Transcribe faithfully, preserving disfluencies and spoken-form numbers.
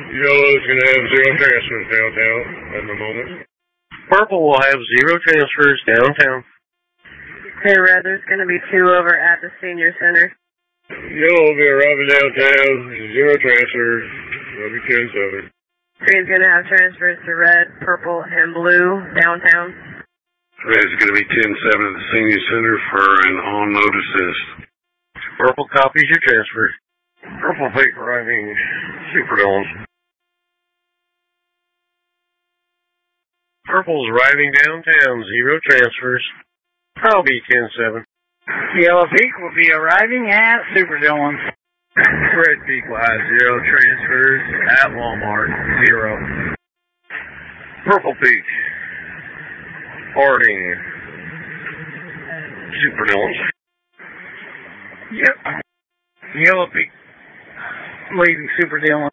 Yellow's going to have zero transfers downtown at the moment. Purple will have zero transfers downtown. Okay, red, there's going to be two over at the senior center. Yellow will be arriving downtown, zero transfers, that'll be ten seven. Green's going to have transfers to red, purple, and blue downtown. Red's going to be ten seven at the senior center for an on-note assist. Purple copies your transfer. Purple peak arriving Super Dillons. Purple's arriving downtown, zero transfers. I'll be ten seven. Yellow peak will be arriving at Super Dillons. Red peak will have zero transfers at Walmart, zero. Purple peak, Harding, Super Dillons. Yep. Yellow peak leaving Super Dillons.